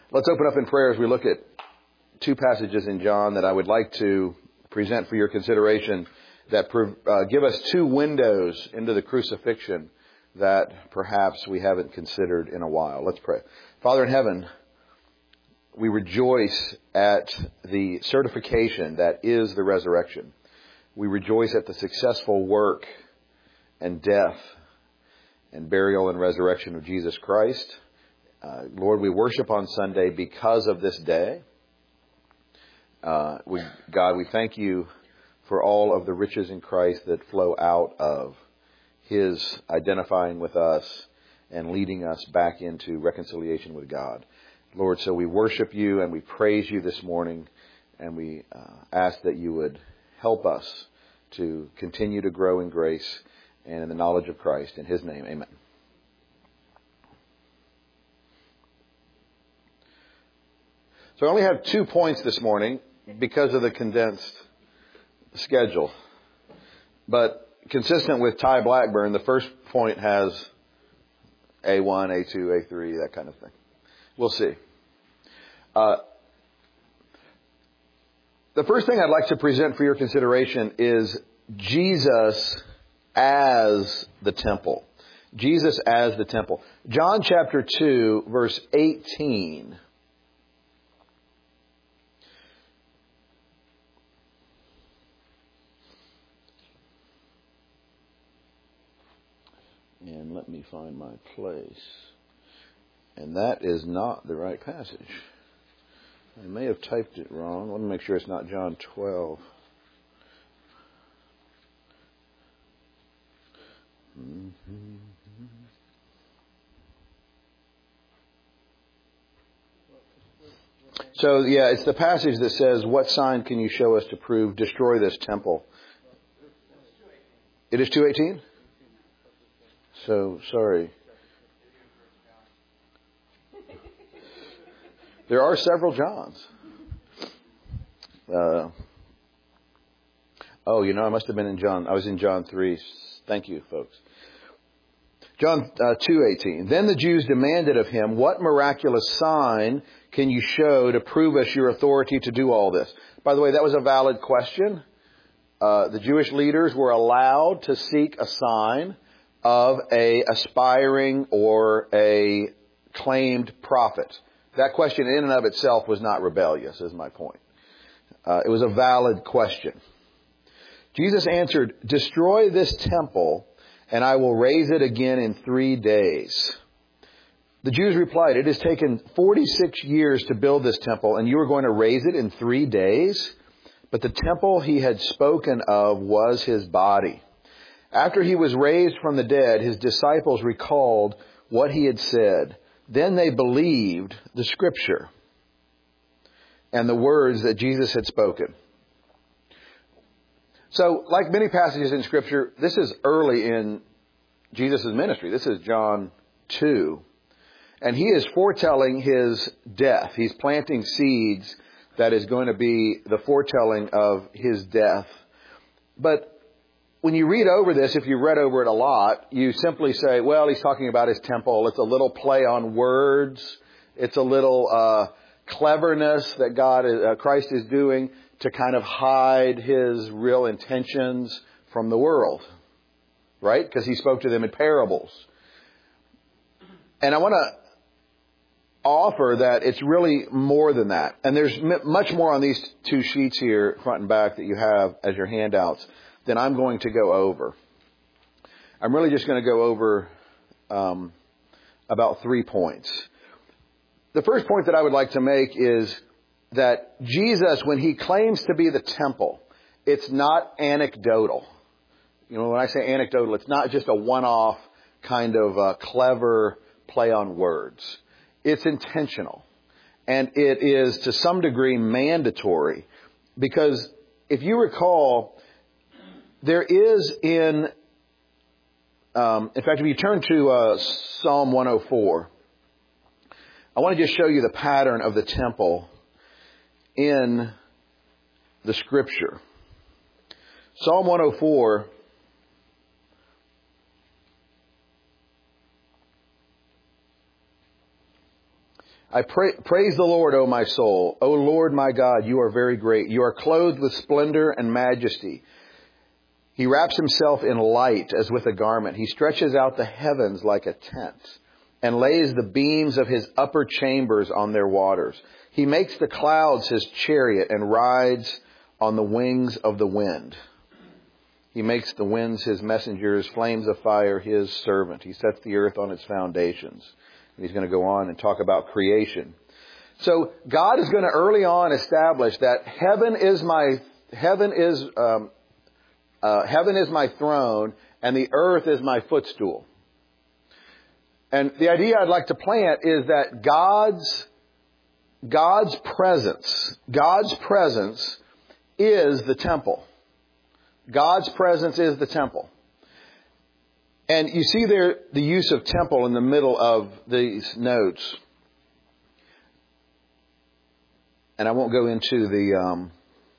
Let's open up in prayer as we look at two passages in John that I would like to present for your consideration that give us two windows into the crucifixion that perhaps we haven't considered in a while. Let's pray. Father in heaven, we rejoice at the certification that is the resurrection. We rejoice at the successful work and death and burial and resurrection of Jesus Christ. Lord, we worship on Sunday because of this day. God, we thank you for all of the riches in Christ that flow out of His identifying with us and leading us back into reconciliation with God. Lord, so we worship you and we praise you this morning, and we ask that you would help us to continue to grow in grace and in the knowledge of Christ. In His name, amen. So I only have 2 points this morning because of the condensed schedule. But consistent with Ty Blackburn, the first point has A1, A2, A3, that kind of thing. We'll see. The first thing I'd like to present for your consideration is Jesus as the temple. Jesus as the temple. John chapter 2, verse 18. And let me find my place. And that is not the right passage. I may have typed it wrong. Let me make sure it's not John 12. So, yeah, it's the passage that says, "What sign can you show us to prove, destroy this temple?" It is 2:18? So, sorry. There are several Johns. I must have been in John. I was in John 3. Thank you, folks. John 2:18. Then the Jews demanded of him, "What miraculous sign can you show to prove us your authority to do all this?" By the way, that was a valid question. The Jewish leaders were allowed to seek a sign of a aspiring or a claimed prophet. That question in and of itself was not rebellious, is my point. It was a valid question. Jesus answered, "Destroy this temple, and I will raise it again in 3 days." The Jews replied, "It has taken 46 years to build this temple, and you are going to raise it in 3 days?" But the temple he had spoken of was his body. After he was raised from the dead, his disciples recalled what he had said. Then they believed the Scripture and the words that Jesus had spoken. So, like many passages in Scripture, this is early in Jesus' ministry. This is John 2. And he is foretelling his death. He's planting seeds that is going to be the foretelling of his death. But when you read over this, if you read over it a lot, you simply say, well, he's talking about his temple. It's a little play on words. It's a little cleverness that Christ is doing to kind of hide his real intentions from the world. Right? Because he spoke to them in parables. And I want to offer that it's really more than that. And there's much more on these 2 sheets here, front and back, that you have as your handouts than I'm going to go over. I'm really just going to go over about 3 points. The first point that I would like to make is that Jesus, when he claims to be the temple, it's not anecdotal. When I say anecdotal, it's not just a one-off kind of clever play on words. It's intentional. And it is to some degree mandatory. Because if you recall, there is in fact, if you turn to Psalm 104, I want to just show you the pattern of the temple in the Scripture. Psalm 104 Praise the Lord, O my soul. O Lord my God, you are very great. You are clothed with splendor and majesty. He wraps himself in light as with a garment. He stretches out the heavens like a tent and lays the beams of his upper chambers on their waters. He makes the clouds his chariot and rides on the wings of the wind. He makes the winds his messengers, flames of fire his servant. He sets the earth on its foundations. And he's going to go on and talk about creation. So God is going to early on establish that heaven is my throne and the earth is my footstool. And the idea I'd like to plant is that God's presence is the temple. God's presence is the temple. And you see there the use of temple in the middle of these notes. And I won't go into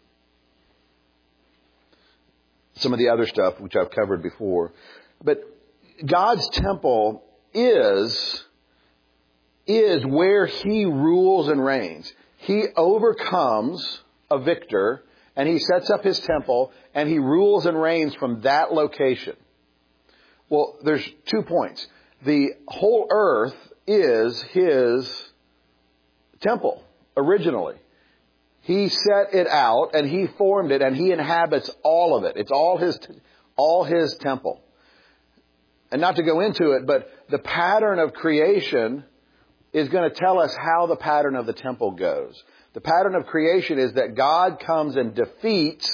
some of the other stuff which I've covered before. But God's temple is where He rules and reigns. He overcomes a victor and He sets up His temple and He rules and reigns from that location. Well, there's 2 points. The whole earth is His temple originally. He set it out and He formed it and He inhabits all of it. It's all His temple. And not to go into it, but the pattern of creation is going to tell us how the pattern of the temple goes. The pattern of creation is that God comes and defeats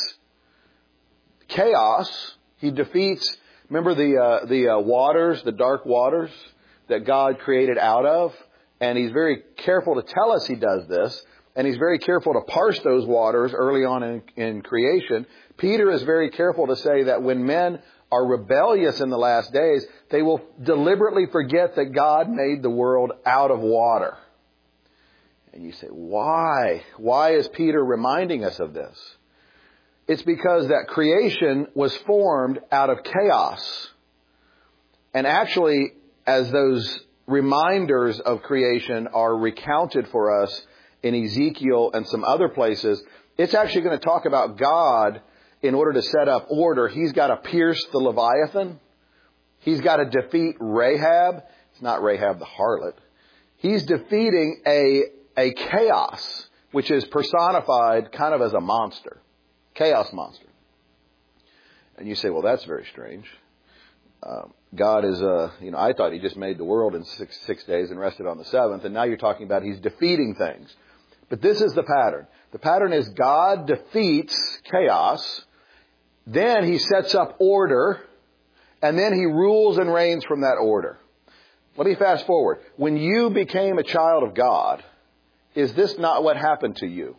chaos. He defeats, remember the waters, the dark waters that God created out of? And He's very careful to tell us He does this. And He's very careful to parse those waters early on in creation. Peter is very careful to say that when men are rebellious in the last days, they will deliberately forget that God made the world out of water. And you say, why? Why is Peter reminding us of this? It's because that creation was formed out of chaos. And actually, as those reminders of creation are recounted for us in Ezekiel and some other places, it's actually going to talk about God. In order to set up order, He's got to pierce the Leviathan. He's got to defeat Rahab. It's not Rahab the harlot. He's defeating a chaos, which is personified kind of as a monster. Chaos monster. And you say, well, that's very strange. God is, I thought He just made the world in six days and rested on the seventh. And now you're talking about He's defeating things. But this is the pattern. The pattern is God defeats chaos. Then He sets up order, and then He rules and reigns from that order. Let me fast forward. When you became a child of God, is this not what happened to you?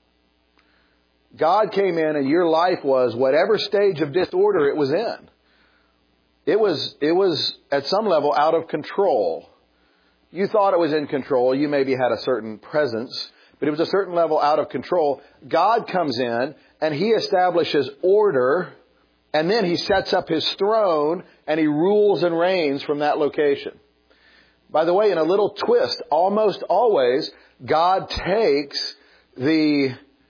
God came in and your life was whatever stage of disorder it was in. It was at some level out of control. You thought it was in control. You maybe had a certain presence, but it was a certain level out of control. God comes in and He establishes order, and then He sets up His throne and He rules and reigns from that location. By the way, in a little twist, almost always God takes the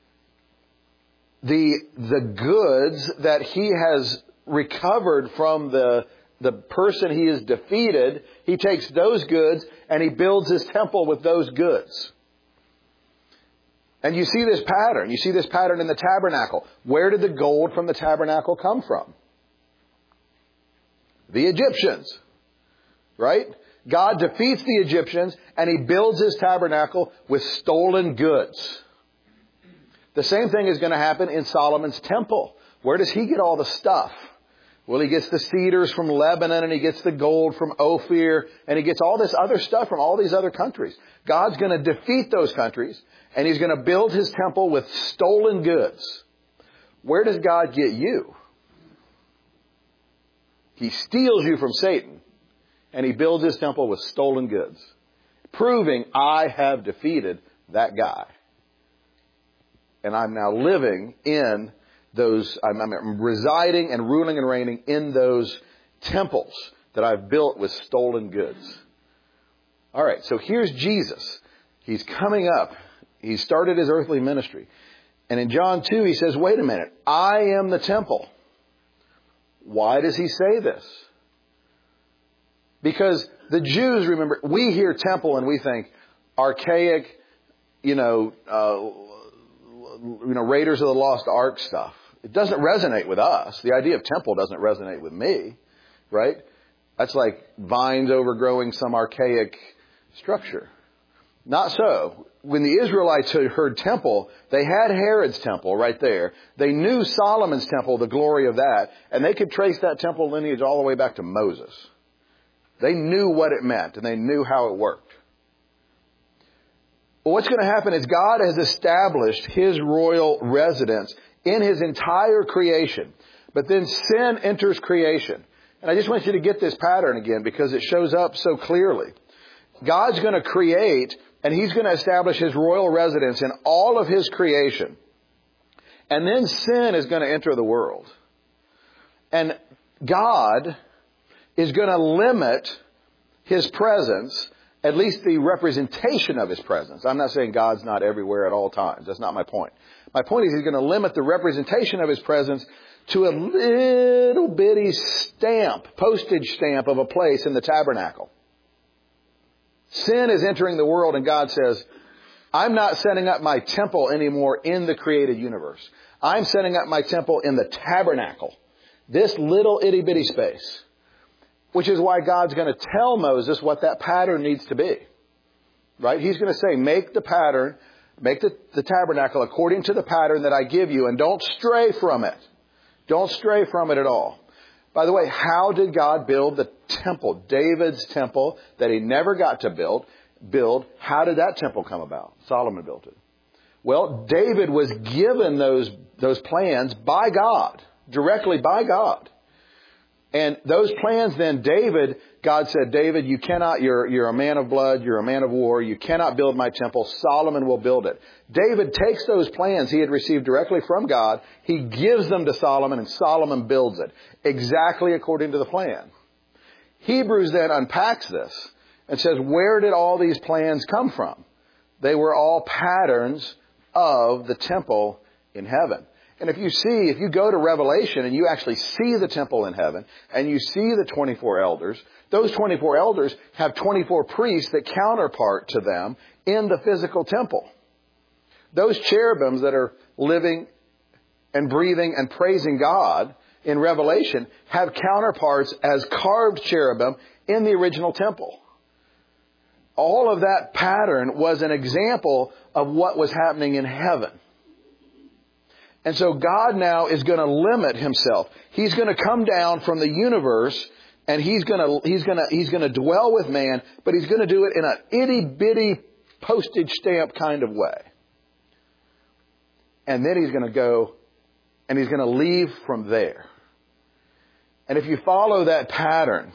goods that He has recovered from the person He has defeated. He takes those goods and He builds His temple with those goods. And you see this pattern. You see this pattern in the tabernacle. Where did the gold from the tabernacle come from? The Egyptians. Right? God defeats the Egyptians and He builds His tabernacle with stolen goods. The same thing is going to happen in Solomon's temple. Where does he get all the stuff? Well, he gets the cedars from Lebanon, and he gets the gold from Ophir, and he gets all this other stuff from all these other countries. God's going to defeat those countries, and He's going to build His temple with stolen goods. Where does God get you? He steals you from Satan, and He builds His temple with stolen goods, proving I have defeated that guy. And I'm now living in those, I'm residing and ruling and reigning in those temples that I've built with stolen goods. All right, so here's Jesus. He's coming up. He started his earthly ministry. And in John 2, he says, wait a minute, I am the temple. Why does he say this? Because the Jews, remember, we hear temple and we think archaic, Raiders of the Lost Ark stuff. It doesn't resonate with us. The idea of temple doesn't resonate with me, right? That's like vines overgrowing some archaic structure. Not so. When the Israelites heard temple, they had Herod's temple right there. They knew Solomon's temple, the glory of that, and they could trace that temple lineage all the way back to Moses. They knew what it meant, and they knew how it worked. But what's going to happen is God has established His royal residence in His entire creation. But then sin enters creation. And I just want you to get this pattern again because it shows up so clearly. God's going to create, and He's going to establish His royal residence in all of His creation. And then sin is going to enter the world. And God is going to limit His presence, at least the representation of His presence. I'm not saying God's not everywhere at all times. That's not my point. My point is He's going to limit the representation of His presence to a little bitty stamp, postage stamp of a place in the tabernacle. Sin is entering the world and God says, I'm not setting up my temple anymore in the created universe. I'm setting up my temple in the tabernacle. This little itty bitty space. Which is why God's going to tell Moses what that pattern needs to be. Right? He's going to say, make the pattern, make the tabernacle according to the pattern that I give you and don't stray from it. Don't stray from it at all. By the way, how did God build the temple? David's temple that he never got to build. How did that temple come about? Solomon built it. Well, David was given those plans by God, directly by God. And those plans then, God said, David, you cannot, you're a man of blood, you're a man of war, you cannot build my temple, Solomon will build it. David takes those plans he had received directly from God, he gives them to Solomon, and Solomon builds it, exactly according to the plan. Hebrews then unpacks this and says, where did all these plans come from? They were all patterns of the temple in heaven. And if you go to Revelation and you actually see the temple in heaven and you see the 24 elders, those 24 elders have 24 priests that counterpart to them in the physical temple. Those cherubims that are living and breathing and praising God in Revelation have counterparts as carved cherubim in the original temple. All of that pattern was an example of what was happening in heaven. And so God now is going to limit Himself. He's going to come down from the universe and He's going to dwell with man, but He's going to do it in an itty bitty postage stamp kind of way. And then He's going to go and He's going to leave from there. And if you follow that pattern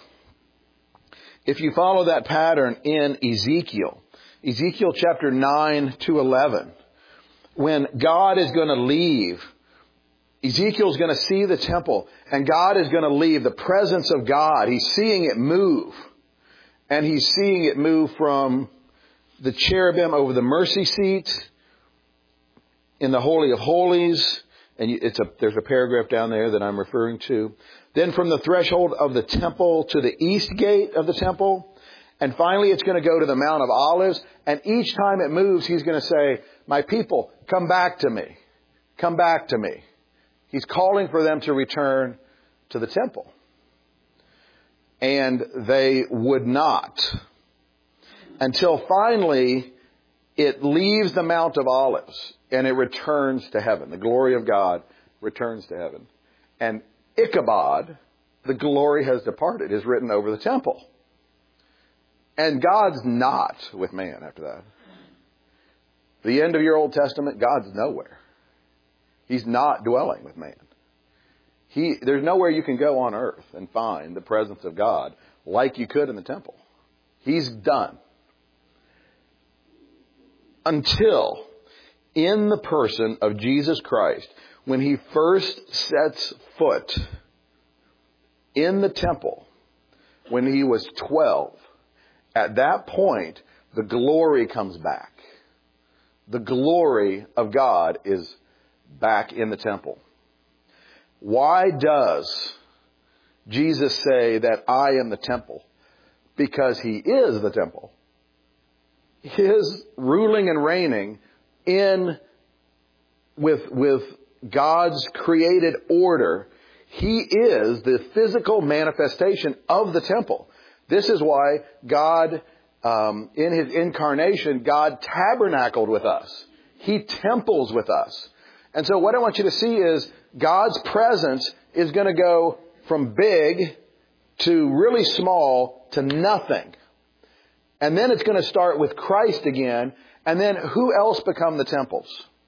in Ezekiel chapter 9 to 11, when God is going to leave, Ezekiel's going to see the temple and God is going to leave the presence of God. He's seeing it move. And he's seeing it move from the cherubim over the mercy seat in the Holy of Holies. And there's a paragraph down there that I'm referring to. Then from the threshold of the temple to the east gate of the temple. And finally, it's going to go to the Mount of Olives. And each time it moves, He's going to say, my people, come back to me. Come back to me. He's calling for them to return to the temple. And they would not. Until finally, it leaves the Mount of Olives and it returns to heaven. The glory of God returns to heaven. And Ichabod, the glory has departed, is written over the temple. And God's not with man after that. The end of your Old Testament, God's nowhere. He's not dwelling with man. There's nowhere you can go on earth and find the presence of God like you could in the temple. He's done. Until in the person of Jesus Christ, when He first sets foot in the temple, when He was 12, at that point, the glory comes back. The glory of God is back in the temple. Why does Jesus say that I am the temple? Because He is the temple. His ruling and reigning with God's created order, He is the physical manifestation of the temple. This is why God, in His incarnation, God tabernacled with us. He temples with us. And so what I want you to see is God's presence is going to go from big to really small to nothing. And then it's going to start with Christ again. And then who else become the temples?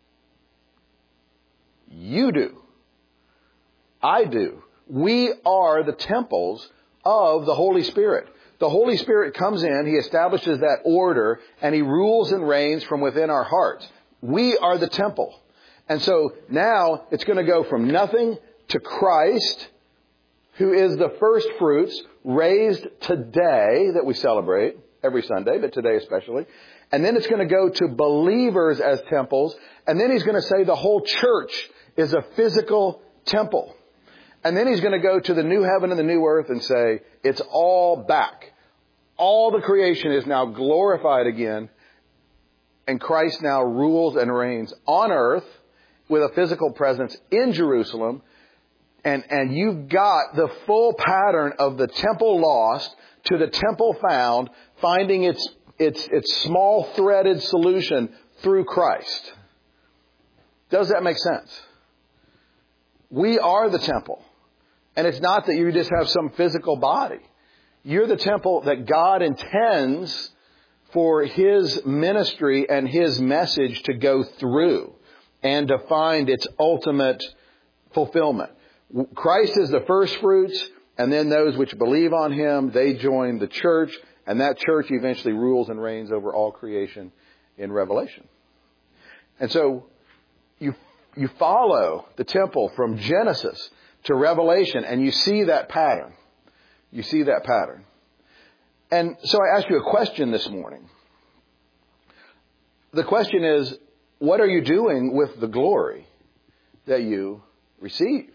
You do. I do. We are the temples of the Holy Spirit. The Holy Spirit comes in, He establishes that order, and He rules and reigns from within our hearts. We are the temple. And so now it's going to go from nothing to Christ, who is the first fruits, raised today, that we celebrate every Sunday, but today especially. And then it's going to go to believers as temples. And then He's going to say the whole church is a physical temple. And then He's going to go to the new heaven and the new earth and say, it's all back. All the creation is now glorified again. And Christ now rules and reigns on earth with a physical presence in Jerusalem. And you've got the full pattern of the temple lost to the temple found, finding its small threaded solution through Christ. Does that make sense? We are the temple. And it's not that you just have some physical body. You're the temple that God intends for His ministry and His message to go through and to find its ultimate fulfillment. Christ is the first fruits, and then those which believe on Him, they join the church, and that church eventually rules and reigns over all creation in Revelation. And so you follow the temple from Genesis to Revelation, and you see that pattern. You see that pattern. And so I asked you a question this morning. The question is, what are you doing with the glory that you received?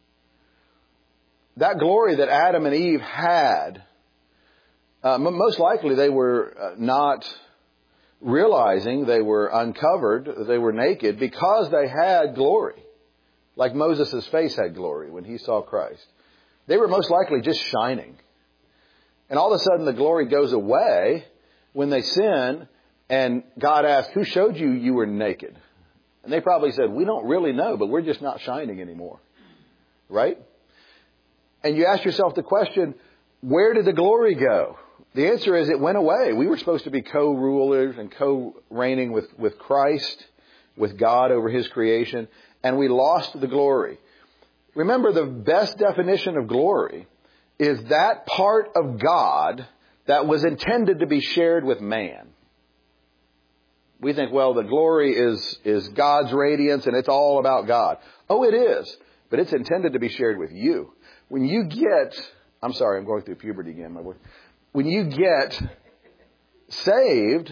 That glory that Adam and Eve had, most likely they were not realizing they were uncovered, they were naked, because they had glory. Like Moses' face had glory when he saw Christ. They were most likely just shining. And all of a sudden the glory goes away when they sin, and God asked, who showed you you were naked? And they probably said, we don't really know, but we're just not shining anymore. Right? And you ask yourself the question, where did the glory go? The answer is it went away. We were supposed to be co-rulers and co-reigning with Christ, with God over His creation, and we lost the glory. Remember, the best definition of glory is that part of God that was intended to be shared with man. We think, well, the glory is God's radiance and it's all about God. Oh, it is. But it's intended to be shared with you. When you get, I'm sorry, I'm going through puberty again, my boy. When you get saved,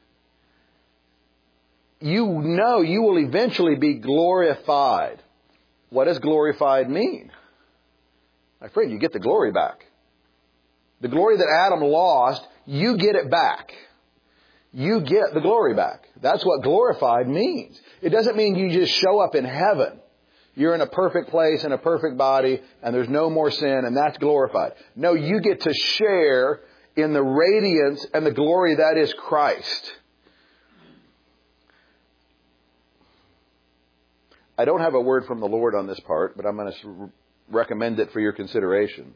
you know you will eventually be glorified. What does glorified mean? My friend, you get the glory back. The glory that Adam lost, you get it back. You get the glory back. That's what glorified means. It doesn't mean you just show up in heaven. You're in a perfect place, in a perfect body, and there's no more sin, and that's glorified. No, you get to share in the radiance and the glory that is Christ. I don't have a word from the Lord on this part, but I'm going to recommend it for your consideration.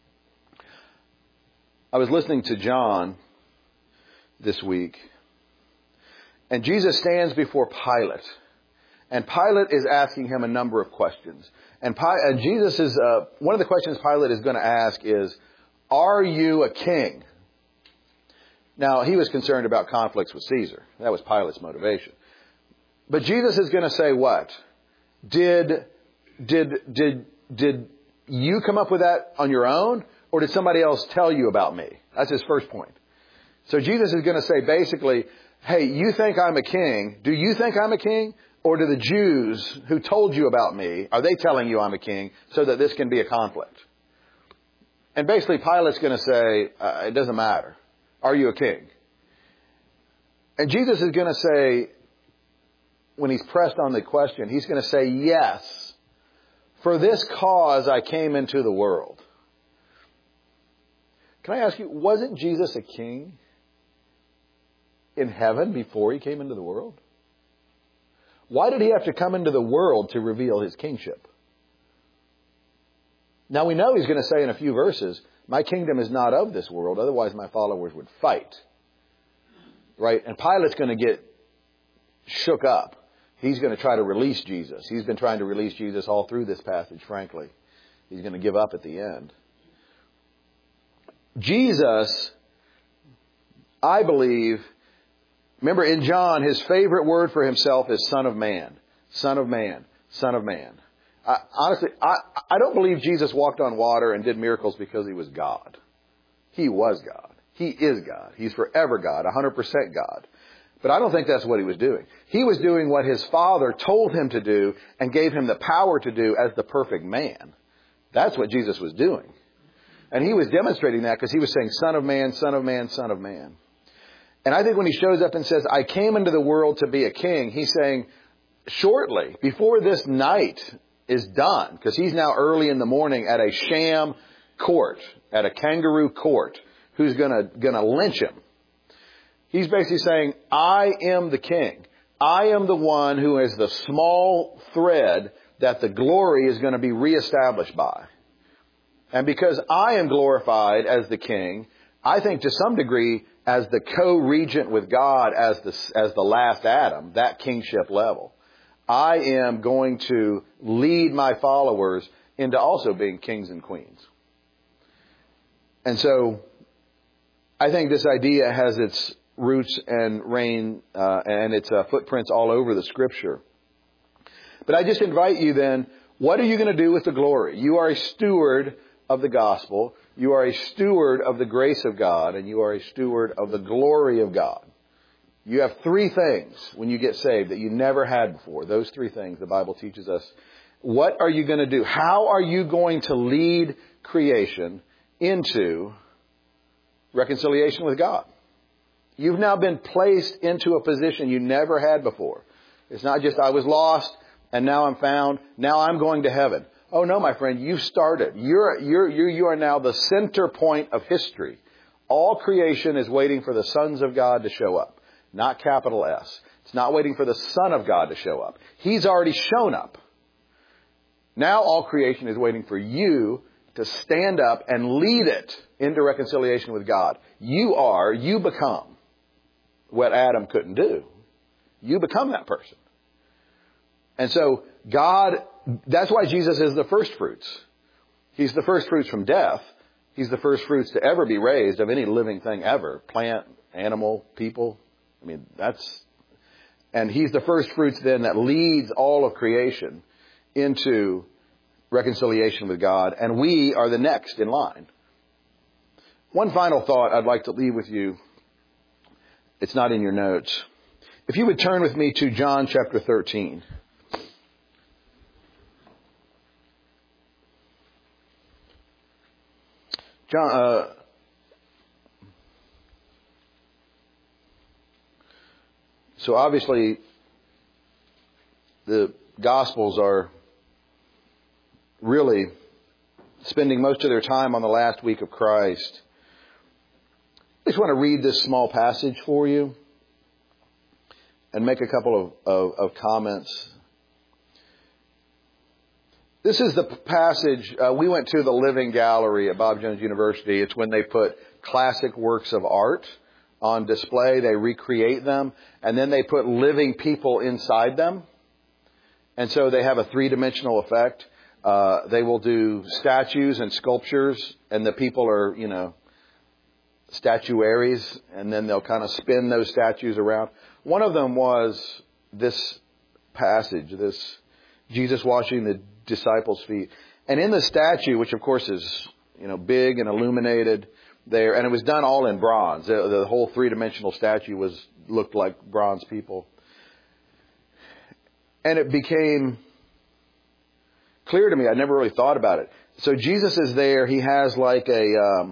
I was listening to John this week, and Jesus stands before Pilate. And Pilate is asking him a number of questions. And Jesus is, one of the questions Pilate is going to ask is, are you a king? Now, he was concerned about conflicts with Caesar. That was Pilate's motivation. But Jesus is going to say what? Did you come up with that on your own? Or did somebody else tell you about me? That's his first point. So Jesus is going to say, basically, hey, you think I'm a king? Do you think I'm a king? Or do the Jews who told you about me, are they telling you I'm a king so that this can be a conflict? And basically Pilate's going to say, it doesn't matter. Are you a king? And Jesus is going to say, when he's pressed on the question, he's going to say, yes, for this cause I came into the world. Can I ask you, wasn't Jesus a king in heaven before he came into the world? Why did he have to come into the world to reveal his kingship? Now we know he's going to say in a few verses, my kingdom is not of this world, otherwise my followers would fight. Right? And Pilate's going to get shook up. He's going to try to release Jesus. He's been trying to release Jesus all through this passage, frankly. He's going to give up at the end. Jesus, I believe, remember in John, his favorite word for himself is Son of Man. Son of Man. Son of Man. Honestly, I don't believe Jesus walked on water and did miracles because he was God. He was God. He is God. He's forever God, 100% God. But I don't think that's what he was doing. He was doing what his Father told him to do and gave him the power to do as the perfect man. That's what Jesus was doing. And he was demonstrating that because he was saying, Son of Man, Son of Man, Son of Man. And I think when he shows up and says, I came into the world to be a king, he's saying, shortly, before this night is done, because he's now early in the morning at a sham court, at a kangaroo court, who's gonna lynch him. He's basically saying, I am the king. I am the one who is the small thread that the glory is going to be reestablished by. And because I am glorified as the king, I think to some degree as the co-regent with God as the last Adam, that kingship level, I am going to lead my followers into also being kings and queens. And so I think this idea has its roots and reign and its footprints all over the Scripture. But I just invite you then, what are you going to do with the glory? You are a steward of the gospel. You are a steward of the grace of God, and you are a steward of the glory of God. You have three things when you get saved that you never had before. Those three things the Bible teaches us. What are you going to do? How are you going to lead creation into reconciliation with God? You've now been placed into a position you never had before. It's not just I was lost and now I'm found. Now I'm going to heaven. Oh no, my friend, you've started. You are now the center point of history. All creation is waiting for the sons of God to show up. Not capital S. It's not waiting for the Son of God to show up. He's already shown up. Now all creation is waiting for you to stand up and lead it into reconciliation with God. You become what Adam couldn't do. You become that person. And so God, that's why Jesus is the first fruits. He's the first fruits from death. He's the first fruits to ever be raised of any living thing ever. Plant, animal, people. I mean, and he's the first fruits then that leads all of creation into reconciliation with God. And we are the next in line. One final thought I'd like to leave with you. It's not in your notes. If you would turn with me to John chapter 13. John, so obviously the Gospels are really spending most of their time on the last week of Christ. I just want to read this small passage for you and make a couple of comments. This is the passage, we went to the Living Gallery at Bob Jones University. It's when they put classic works of art on display. They recreate them, and then they put living people inside them. And so they have a three-dimensional effect. They will do statues and sculptures, and the people are, statuaries, and then they'll kind of spin those statues around. One of them was this passage, this Jesus washing the disciples' feet. And in the statue, which of course is, big and illuminated there, and it was done all in bronze. The whole three-dimensional statue was looked like bronze people. And it became clear to me. I never really thought about it. So Jesus is there. He has like a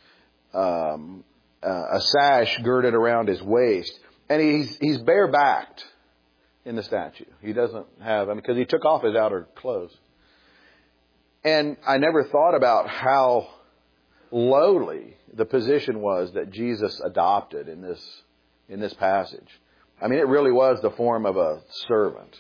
sash girded around his waist, and he's bare-backed in the statue. He doesn't have, because he took off his outer clothes. And I never thought about how lowly the position was that Jesus adopted in this passage. I mean, it really was the form of a servant.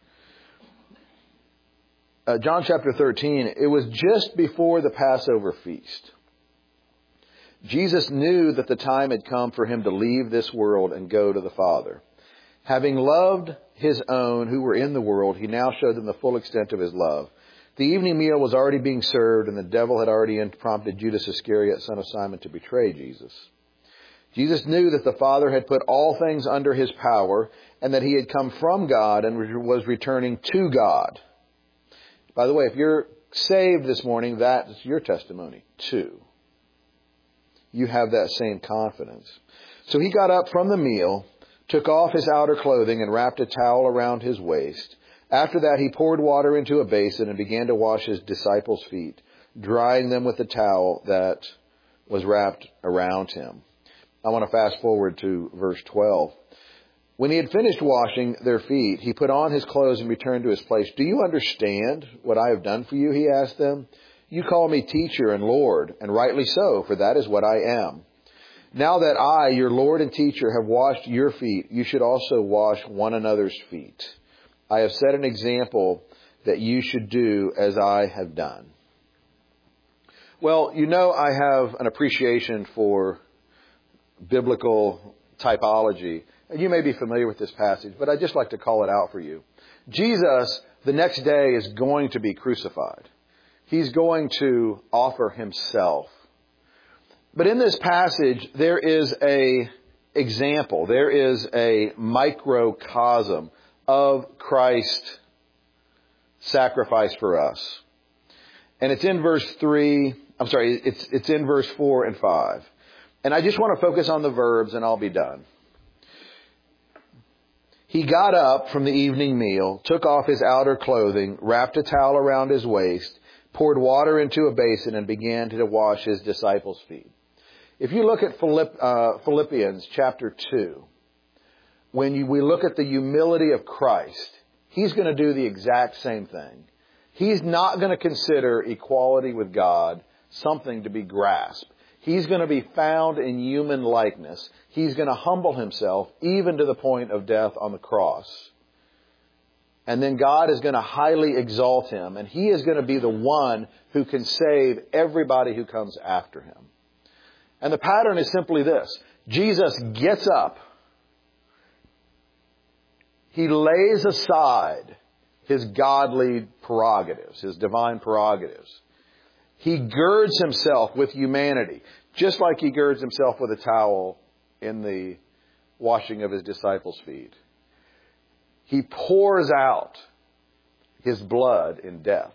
John chapter 13, it was just before the Passover feast. Jesus knew that the time had come for him to leave this world and go to the Father. Having loved his own who were in the world, he now showed them the full extent of his love. The evening meal was already being served, and the devil had already prompted Judas Iscariot, son of Simon, to betray Jesus. Jesus knew that the Father had put all things under his power, and that he had come from God and was returning to God. By the way, if you're saved this morning, that's your testimony too. You have that same confidence. So he got up from the meal, took off his outer clothing, and wrapped a towel around his waist. After that, he poured water into a basin and began to wash his disciples' feet, drying them with the towel that was wrapped around him. I want to fast forward to verse 12. When he had finished washing their feet, he put on his clothes and returned to his place. Do you understand what I have done for you? He asked them. You call me teacher and Lord, and rightly so, for that is what I am. Now that I, your Lord and teacher, have washed your feet, you should also wash one another's feet. I have set an example that you should do as I have done. Well, you know I have an appreciation for biblical typology. And you may be familiar with this passage, but I'd just like to call it out for you. Jesus, the next day, is going to be crucified. He's going to offer himself. But in this passage, there is a example. There is a microcosm of Christ's sacrifice for us. And it's in verse 3. I'm sorry, it's in verse 4 and 5. And I just want to focus on the verbs and I'll be done. He got up from the evening meal, took off his outer clothing, wrapped a towel around his waist, poured water into a basin, and began to wash his disciples' feet. If you look at Philippians chapter 2, when we look at the humility of Christ, he's going to do the exact same thing. He's not going to consider equality with God something to be grasped. He's going to be found in human likeness. He's going to humble himself even to the point of death on the cross. And then God is going to highly exalt him. And he is going to be the one who can save everybody who comes after him. And the pattern is simply this. Jesus gets up. He lays aside his godly prerogatives, his divine prerogatives. He girds himself with humanity, just like he girds himself with a towel in the washing of his disciples' feet. He pours out his blood in death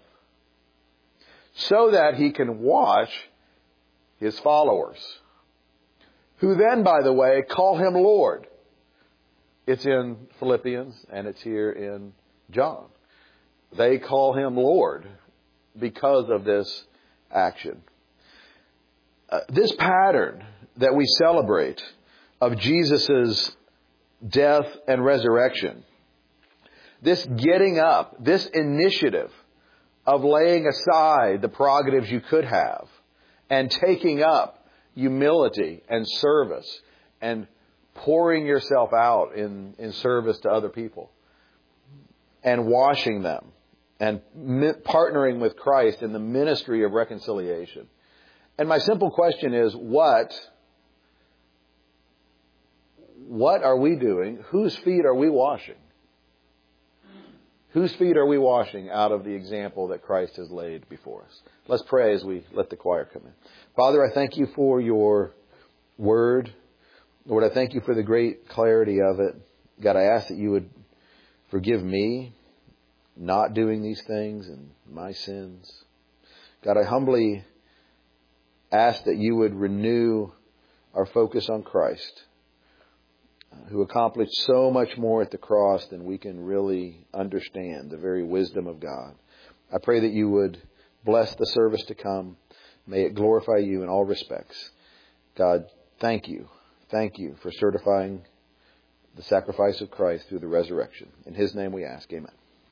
so that he can wash his followers, who then, by the way, call him Lord. It's in Philippians and it's here in John. They call him Lord because of this action. This pattern that we celebrate of Jesus' death and resurrection, this getting up, this initiative of laying aside the prerogatives you could have and taking up humility and service and pouring yourself out in service to other people and washing them and partnering with Christ in the ministry of reconciliation. And my simple question is, what are we doing? Whose feet are we washing? Whose feet are we washing out of the example that Christ has laid before us? Let's pray as we let the choir come in. Father, I thank you for your word. Lord, I thank you for the great clarity of it. God, I ask that you would forgive me not doing these things and my sins. God, I humbly ask that you would renew our focus on Christ. who accomplished so much more at the cross than we can really understand, the very wisdom of God. I pray that you would bless the service to come. May it glorify you in all respects. God, thank you. Thank you for certifying the sacrifice of Christ through the resurrection. In His name we ask, amen.